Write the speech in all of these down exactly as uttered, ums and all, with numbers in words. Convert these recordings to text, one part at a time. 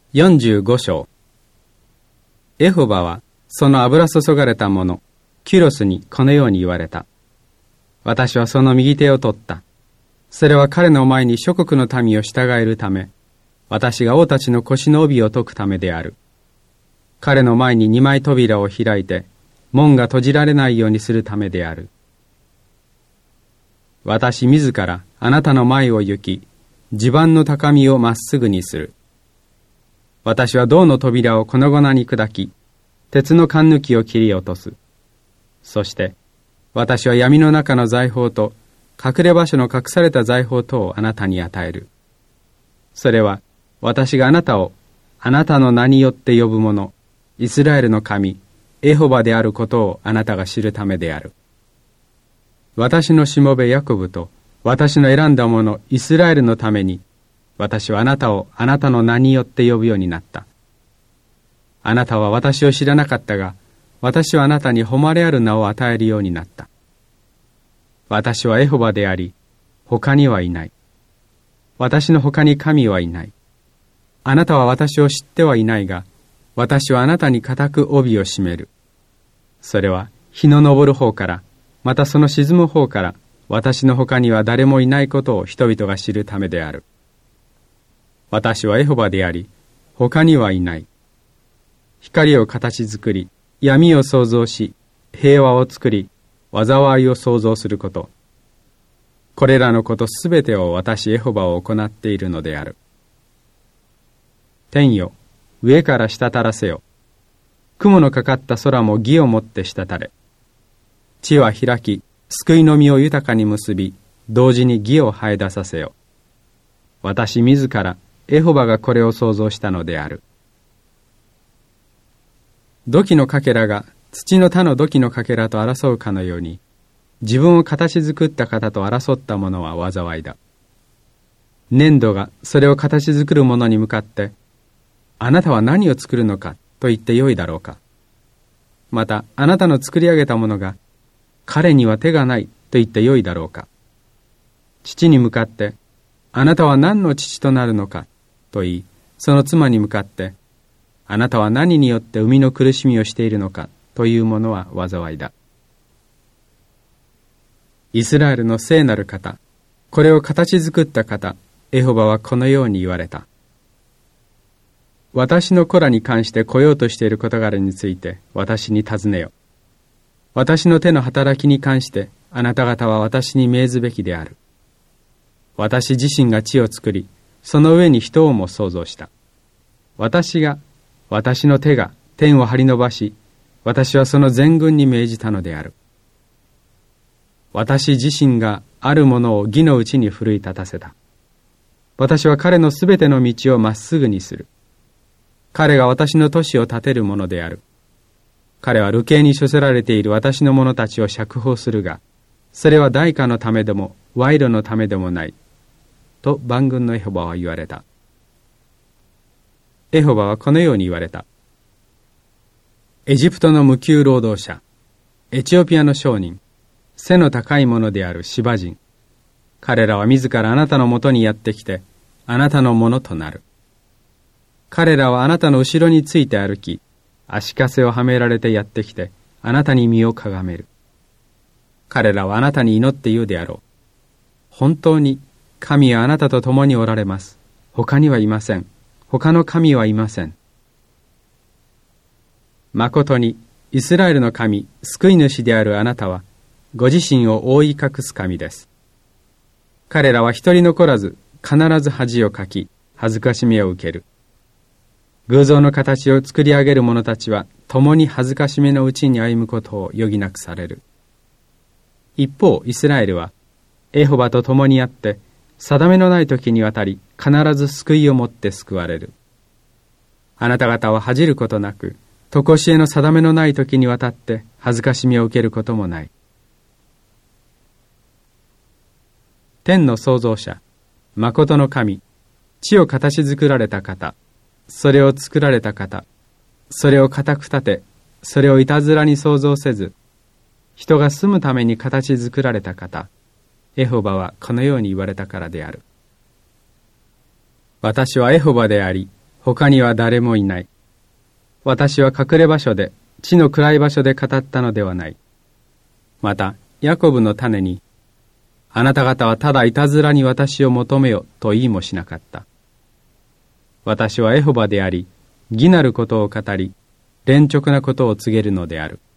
よんじゅうご章。エホバはその油注がれた者キュロスにこのように言われた。私はその右手を取った。それは彼の前に諸国の民を従えるため、私が王たちの腰の帯を解くためである。彼の前に二枚扉を開いて、門が閉じられないようにするためである。私自らあなたの前を行き、地盤の高みをまっすぐにする。私は銅の扉を粉々に砕き、鉄の管抜きを切り落とす。そして、私は闇の中の財宝と、隠れ場所の隠された財宝とをあなたに与える。それは、私があなたを、あなたの名によって呼ぶ者、イスラエルの神、エホバであることをあなたが知るためである。私のしもべヤコブと、私の選んだ者、イスラエルのために、私はあなたをあなたの名によって呼ぶようになった。あなたは私を知らなかったが、私はあなたに誉れある名を与えるようになった。私はエホバであり、他にはいない。私の他に神はいない。あなたは私を知ってはいないが、私はあなたに固く帯を締める。それは日の昇る方から、またその沈む方から、私の他には誰もいないことを人々が知るためである。私はエホバであり、他にはいない。光を形作り、闇を創造し、平和を作り、災いを創造すること。これらのことすべてを私エホバを行っているのである。天よ、上から滴らせよ。雲のかかった空も義をもって滴れ。地は開き、救いの実を豊かに結び、同時に義を生え出させよ。私自ら、エホバがこれを創造したのである。土器のかけらが土の他の土器のかけらと争うかのように、自分を形作った方と争った者は災いだ。粘土がそれを形作る者に向かって、あなたは何を作るのかと言ってよいだろうか。また、あなたの作り上げた者が、彼には手がないと言ってよいだろうか。父に向かって、あなたは何の父となるのかと言い、その妻に向かって、あなたは何によって生みの苦しみをしているのかというものは災いだ。イスラエルの聖なる方、これを形作った方、エホバはこのように言われた。私の子らに関して来ようとしている事柄について私に尋ねよ。私の手の働きに関してあなた方は私に命ずべきである。私自身が地を作り、その上に人をも創造した。私が、私の手が天を張り伸ばし、私はその全軍に命じたのである。私自身があるものを義のうちに奮い立たせた。私は彼のすべての道をまっすぐにする。彼が私の都市を建てるものである。彼は流刑に処せられている私の者たちを釈放するが、それは代価のためでも賄賂のためでもない。と万軍のエホバは言われた。エホバはこのように言われた。エジプトの無給労働者、エチオピアの商人、背の高い者であるシバ人。彼らは自らあなたのもとにやってきて、あなたのものとなる。彼らはあなたの後ろについて歩き、足かせをはめられてやってきて、あなたに身をかがめる。彼らはあなたに祈って言うであろう。本当に、神はあなたと共におられます。他にはいません。他の神はいません。まことに、イスラエルの神、救い主であるあなたは、ご自身を覆い隠す神です。彼らは一人残らず、必ず恥をかき、恥ずかしめを受ける。偶像の形を作り上げる者たちは、共に恥ずかしめのうちに歩むことを余儀なくされる。一方、イスラエルは、エホバと共にあって、定めのない時にわたり、必ず救いをもって救われる。あなた方は恥じることなく、とこしえの定めのない時にわたって、恥ずかしみを受けることもない。天の創造者、誠の神、地を形作られた方、それを作られた方、それを固く立て、それをいたずらに創造せず、人が住むために形作られた方、エホバはこのように言われたからである。私はエホバであり、 他には誰もいない。私は隠れ場所で、地の暗い場所で語ったのではない。また、ヤコブの種に、あなた方はただいたずらに私を求めよと言いもしなかった。私はエホバであり、義なることを語り、連直なことを告げるのである。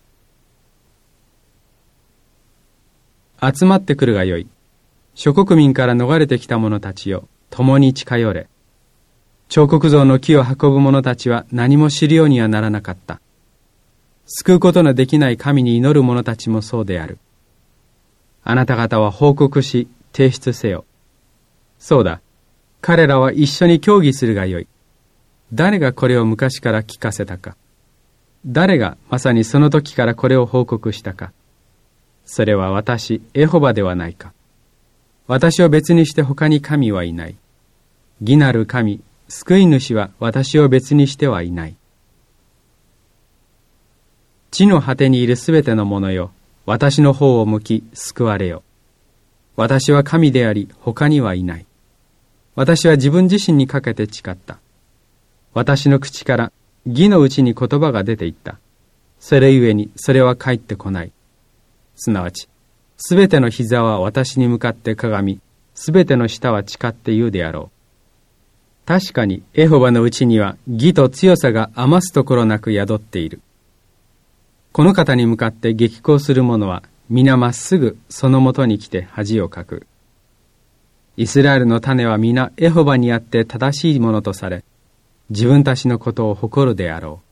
集まってくるがよい。諸国民から逃れてきた者たちよ、共に近寄れ。彫刻像の木を運ぶ者たちは何も知るようにはならなかった。救うことのできない神に祈る者たちもそうである。あなた方は報告し、提出せよ。そうだ、彼らは一緒に協議するがよい。誰がこれを昔から聞かせたか。誰がまさにその時からこれを報告したか。それは私、エホバではないか。私を別にして他に神はいない。義なる神、救い主は私を別にしてはいない。地の果てにいるすべてのものよ、私の方を向き救われよ。私は神であり、他にはいない。私は自分自身にかけて誓った。私の口から義のうちに言葉が出ていった。それゆえにそれは返ってこない。すなわち、すべての膝は私に向かってかがみ、すべての舌は誓って言うであろう。確かにエホバのうちには義と強さが余すところなく宿っている。この方に向かって激高する者は皆まっすぐそのもとに来て恥をかく。イスラエルの種は皆エホバにあって正しいものとされ、自分たちのことを誇るであろう。